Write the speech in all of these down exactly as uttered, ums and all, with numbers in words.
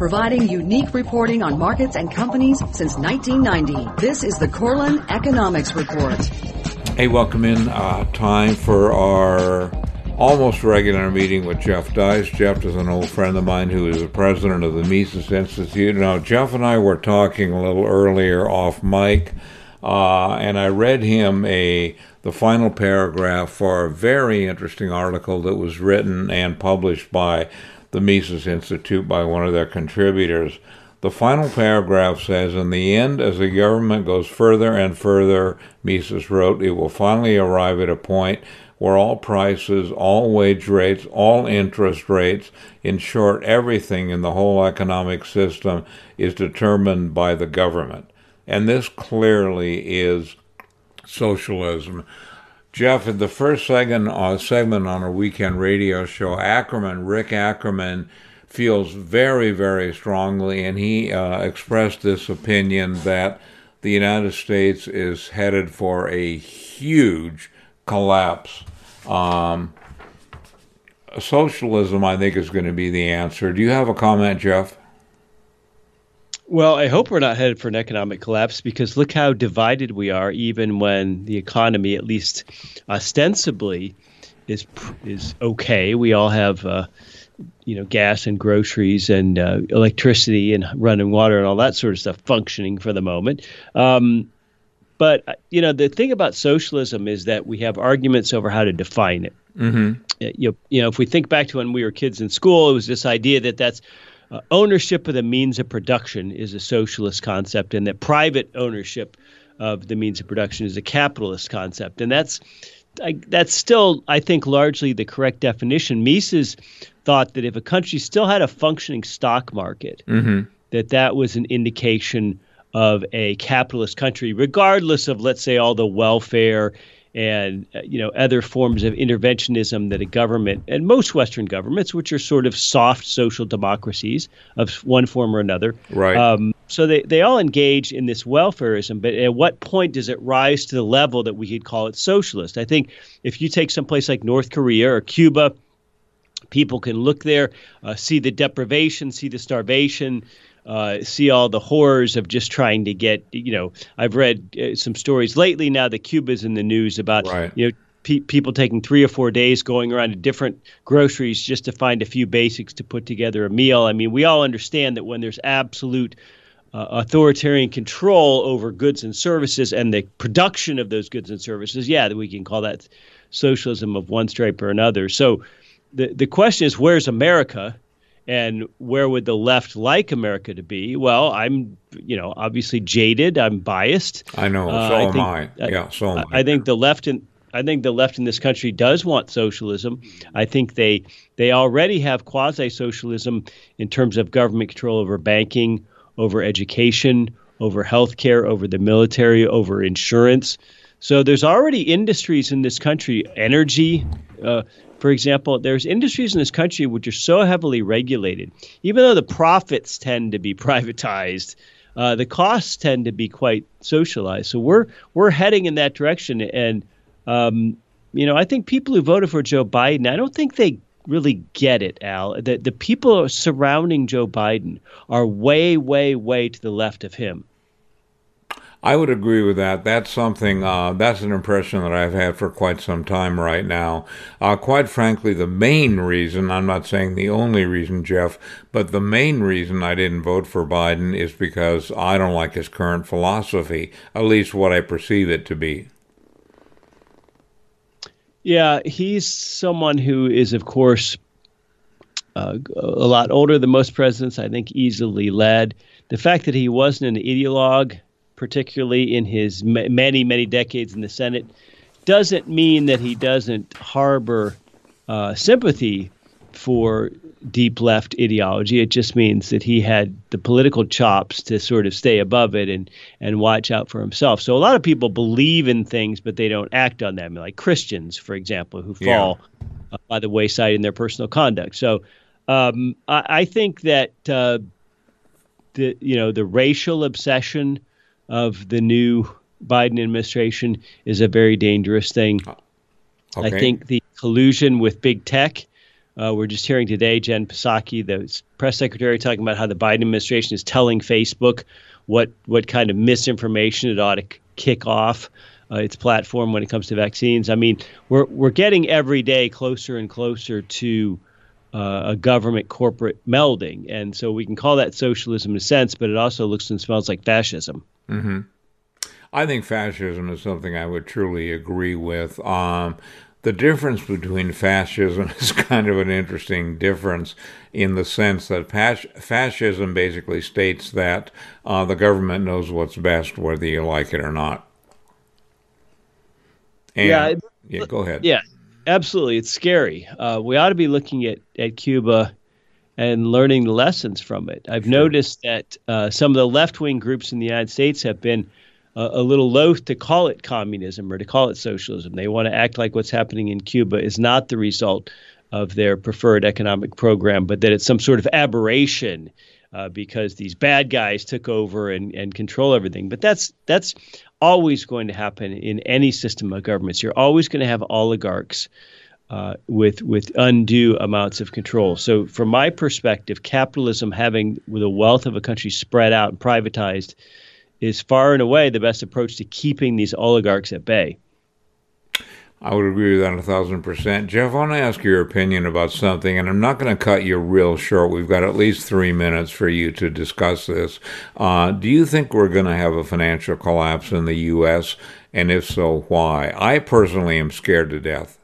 providing unique reporting on markets and companies since nineteen ninety. This is the Corlin Economics Report. Hey, welcome in. Uh, time for our almost regular meeting with Jeff Deist. Jeff is an old friend of mine who is the president of the Mises Institute. Now, Jeff and I were talking a little earlier off mic, uh, and I read him a the final paragraph for a very interesting article that was written and published by the Mises Institute by one of their contributors. The final paragraph says, in the end, as the government goes further and further, Mises wrote, it will finally arrive at a point where all prices, all wage rates, all interest rates, in short, everything in the whole economic system is determined by the government. And this clearly is socialism. Jeff, in the first segment, uh, segment on a weekend radio show, Ackerman, Rick Ackerman, feels very, very strongly, and he uh, expressed this opinion that the United States is headed for a huge collapse. Um, socialism, I think, is going to be the answer. Do you have a comment, Jeff? Well, I hope we're not headed for an economic collapse, because look how divided we are, even when the economy, at least ostensibly, is is okay. We all have uh, you know, gas and groceries and uh, electricity and running water and all that sort of stuff functioning for the moment. Um, but, you know, the thing about socialism is that we have arguments over how to define it. Mm-hmm. You know, you know, if we think back to when we were kids in school, it was this idea that that's uh, ownership of the means of production is a socialist concept, and that private ownership of the means of production is a capitalist concept. And that's I, that's still, I think, largely the correct definition. Mises thought that if a country still had a functioning stock market, mm-hmm. that that was an indication of a capitalist country, regardless of, let's say, all the welfare and, uh, you know, other forms of interventionism that a government, and most Western governments, which are sort of soft social democracies of one form or another. Right. Um, so they, they all engage in this welfarism, but at what point does it rise to the level that we could call it socialist? I think if you take some place like North Korea or Cuba, people can look there, uh, see the deprivation, see the starvation, Uh, see all the horrors of just trying to get, you know, I've read uh, some stories lately now that Cuba's in the news about, right. you know, pe- people taking three or four days going around to different groceries just to find a few basics to put together a meal. I mean, we all understand that when there's absolute uh, authoritarian control over goods and services and the production of those goods and services, yeah, that we can call that socialism of one stripe or another. So the the question is, where's America? And where would the left like America to be? Well, I'm, you know, obviously jaded. I'm biased. I know. So uh, I am think, I. Yeah, so am I. I think the left in I think the left in this country does want socialism. I think they they already have quasi-socialism in terms of government control over banking, over education, over healthcare, over the military, over insurance. So there's already industries in this country, energy. Uh, For example, there's industries in this country which are so heavily regulated, even though the profits tend to be privatized, uh, the costs tend to be quite socialized. So we're we're heading in that direction. And, um, you know, I think people who voted for Joe Biden, I don't think they really get it, Al. The, the people surrounding Joe Biden are way, way, way to the left of him. I would agree with that. That's something, uh, that's an impression that I've had for quite some time right now. Uh, quite frankly, the main reason, I'm not saying the only reason, Jeff, but the main reason I didn't vote for Biden is because I don't like his current philosophy, at least what I perceive it to be. Yeah, he's someone who is, of course, uh, a lot older than most presidents, I think easily led. The fact that he wasn't an ideologue, particularly in his many, many decades in the Senate, doesn't mean that he doesn't harbor uh, sympathy for deep left ideology. It just means that he had the political chops to sort of stay above it and and watch out for himself. So a lot of people believe in things, but they don't act on them, like Christians, for example, who fall yeah. uh, by the wayside in their personal conduct. So um, I, I think that uh, the you know the racial obsession of the new Biden administration is a very dangerous thing. Okay. I think the collusion with big tech Uh, we're just hearing today Jen Psaki, the press secretary, talking about how the Biden administration is telling Facebook what what kind of misinformation it ought to k- kick off uh, its platform when it comes to vaccines. I mean, we're we're getting every day closer and closer to uh, a government corporate melding, and so we can call that socialism in a sense, but it also looks and smells like fascism. Mm-hmm. I think fascism is something I would truly agree with. Um, The difference between fascism is kind of an interesting difference in the sense that fas- fascism basically states that uh, the government knows what's best, whether you like it or not. And, yeah, it, yeah, go ahead. Yeah, absolutely. It's scary. Uh, we ought to be looking at, at Cuba and learning the lessons from it. I've sure. noticed that uh, some of the left-wing groups in the United States have been a little loath to call it communism or to call it socialism. They want to act like what's happening in Cuba is not the result of their preferred economic program, but that it's some sort of aberration uh, because these bad guys took over and, and control everything. But that's that's always going to happen in any system of governments. You're always going to have oligarchs uh, with with undue amounts of control. So from my perspective, capitalism, having the wealth of a country spread out and privatized, is far and away the best approach to keeping these oligarchs at bay. I would agree with that a thousand percent. Jeff, I want to ask your opinion about something, and I'm not going to cut you real short. We've got at least three minutes for you to discuss this. Uh, do you think we're going to have a financial collapse in the U S? And if so, why? I personally am scared to death.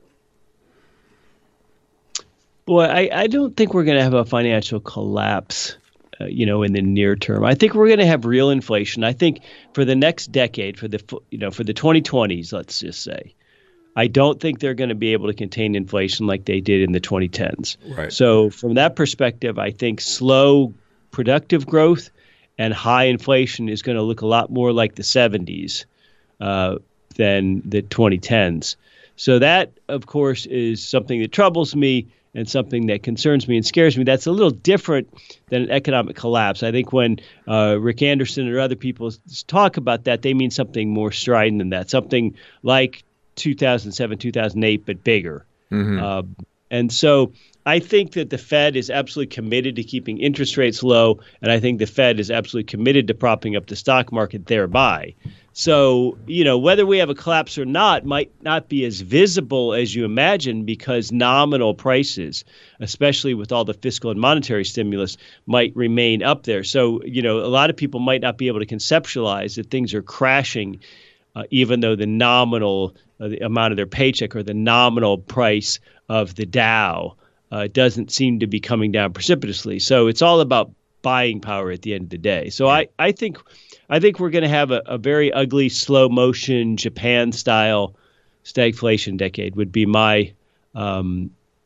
Boy, I, I don't think we're going to have a financial collapse Uh, you know, in the near term. I think we're going to have real inflation. I think for the next decade, for the you know, for the twenty twenties, let's just say, I don't think they're going to be able to contain inflation like they did in the twenty tens. Right. So from that perspective, I think slow productive growth and high inflation is going to look a lot more like the seventies uh, than the twenty tens. So that, of course, is something that troubles me and something that concerns me and scares me. That's a little different than an economic collapse. I think when uh, Rick Anderson or other people talk about that, they mean something more strident than that, something like two thousand seven, two thousand eight, but bigger. Mm-hmm. Uh, and so I think that the Fed is absolutely committed to keeping interest rates low, and I think the Fed is absolutely committed to propping up the stock market thereby. So, you know, whether we have a collapse or not might not be as visible as you imagine because nominal prices, especially with all the fiscal and monetary stimulus, might remain up there. So, you know, a lot of people might not be able to conceptualize that things are crashing, uh, even though the nominal uh, the amount of their paycheck or the nominal price of the Dow uh, doesn't seem to be coming down precipitously. So it's all about buying power at the end of the day. So I, I think I think we're going to have a, a very ugly, slow motion, Japan style stagflation decade would be my, um,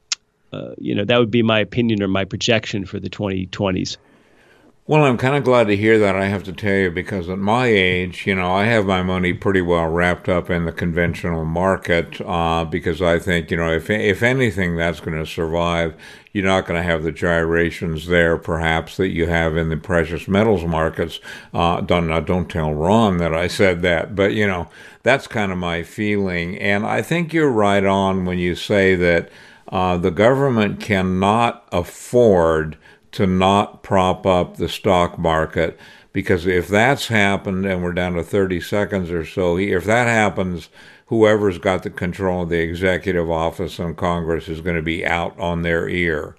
uh, you know, that would be my opinion or my projection for the twenty twenties. Well, I'm kind of glad to hear that, I have to tell you, because at my age, you know, I have my money pretty well wrapped up in the conventional market uh, because I think, you know, if if anything that's going to survive, you're not going to have the gyrations there, perhaps, that you have in the precious metals markets. Uh, don't, now, don't tell Ron that I said that, but, you know, that's kind of my feeling. And I think you're right on when you say that uh, the government cannot afford to not prop up the stock market, because if that's happened, and we're down to thirty seconds or so, if that happens, whoever's got the control of the executive office and Congress is going to be out on their ear.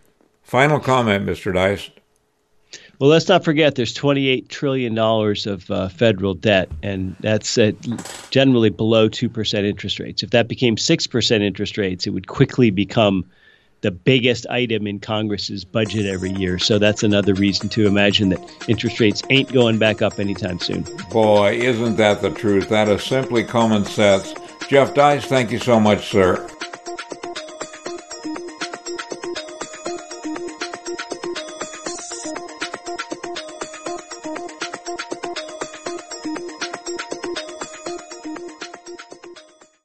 Final comment, Mister Deist. Well, let's not forget there's twenty-eight trillion dollars of uh, federal debt, and that's at generally below two percent interest rates. If that became six percent interest rates, it would quickly become the biggest item in Congress's budget every year. So that's another reason to imagine that interest rates ain't going back up anytime soon. Boy, isn't that the truth? That is simply common sense. Jeff Deist, thank you so much, sir.